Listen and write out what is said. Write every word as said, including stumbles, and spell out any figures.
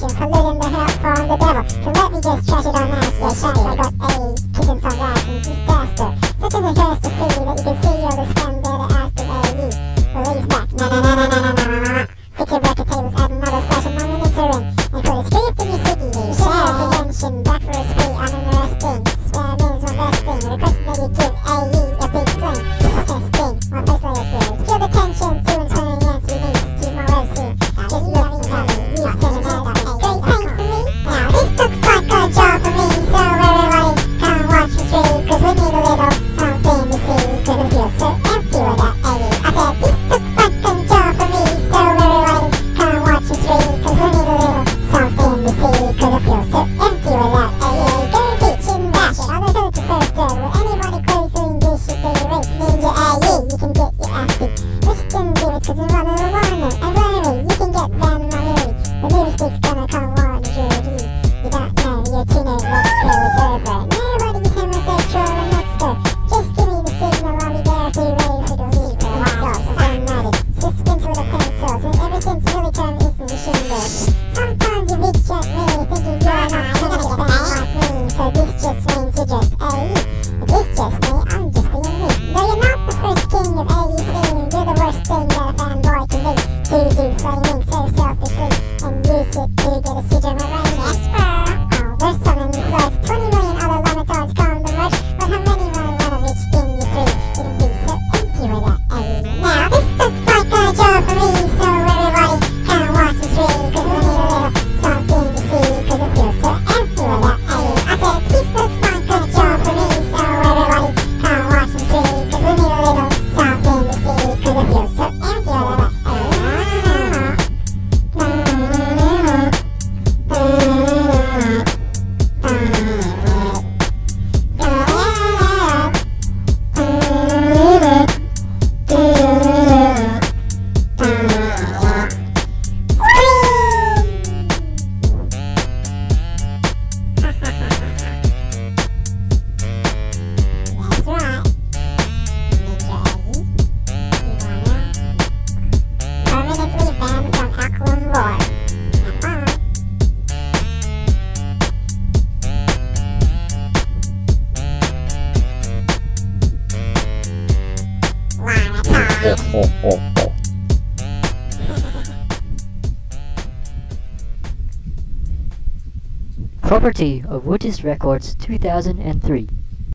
radiation polluting the health from the devil. So let me just trash it on nice. Yeah, shiny, I got A, kissing some rats and disaster. Such as a curse to feel that you can see all the scam that I asked of A E. Release back, na na na na na na na na. Fix your record tables, add another slash and monitor in. And put it straight up in your sticky. Share prevention, back for a spree, uninteresting. Spare means my best thing. Requesting that you give A E a big fling. Testing, my face layer spirit. Feel the tension to inspiring answer you need. Choose my words here. Just look at me, you send it out. Great paint for me. Now this looks like a job for me. So everybody come watch me stream. Cause we need a little something to see. Cause it feels so empty without A E. I said this looks like a job for me. So everybody come watch me stream. Cause we need a little something to see. Cause it feels so empty without A E. Go beach and bash it. All the hurt to first dirt. With anybody closing this shit they rate. Ninja A E. You can get your ass beat. Christian David cause you're running a warner. And worry, you can get them already. The lipstick's gonna come warn you. You don't know your teenage let's go is over. Nobody's homosexual and extra. Just give me the signal, I'll be there if you're ready for the sequel. Myself, cinematic, suspense with a pencil. And ever since really turned instant machine there. Sometimes you reject me, thinking you're not gonna get bang like me. So this just means you're just A E. If this just me, I'm just being me. No, you're not the first king of A E's thing. You're the worst thing that a fanboy can do. To do flaming so selfishly and use it to get a siege on my brain. Expert. Oh, there's something you plus. twenty million other lamatoids come to merge. But how many run out of each in you three? It'll be so empty without A E. Now this looks like a job for me. So everybody come watch me stream. Cause we need a little something to see. Cause it feels so empty without A E. I said this looks like a job for me. So everybody come watch me stream. Cause we need a little something to see. Cause it feels so empty without A E. Property of Woodist Records two thousand three.